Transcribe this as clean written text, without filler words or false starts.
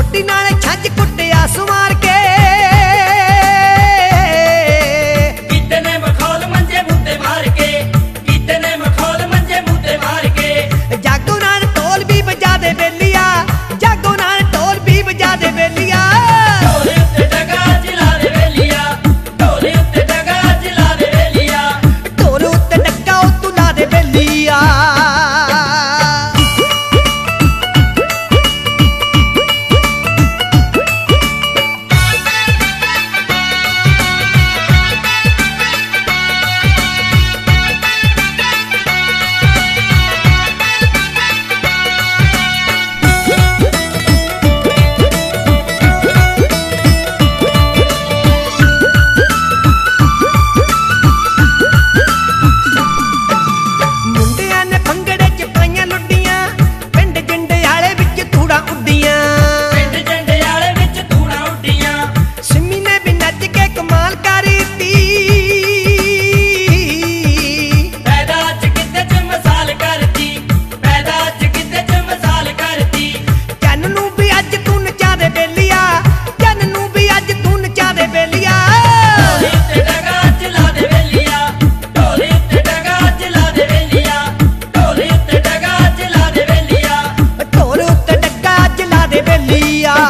ਸੋਟੀ ਨਾਲ ਛੱਜ ਕੁੱਟਿਆ ਸਵਾਰ ਕੇ ਕੀਤੇ ਨੇ ਮਖੌਲ ਮੰਜੇ ਮੁੱਦੇ ਮਾਰ ਕੇ ਕੀਤੇ ਨੇ ਮਖੌਲ ਮੰਜੇ ਮੁੱਦੇ ਮਾਰ ਕੇ ਜਾਗੋ ਨਾਲ ਢੋਲ ਵੀ ਵਜਾ ਦੇ ਬੇਲੀਆ ਜਾਗੋ ਨਾਲ ਢੋਲ ਵੀ ਵਜਾ ਦੇ ਬੇਲੀਆ ਢੋਲੇ ਉੱਤੇ ਡਗਾ ਚਲਾ ਦੇ ਵੇਲੀਆ ਢੋਲੇ ਉੱਤੇ ਡਗਾ ਚਲਾ ਦੇ ਵੇਲੀਆ ਢੋਲ ਉੱਤੇ ਡੱਗਾ ਉਹ ਤੂੰ ਲਾ ਦੇ ਬੇਲੀਆ ढोल उत्ते डगा चला दे बेलिया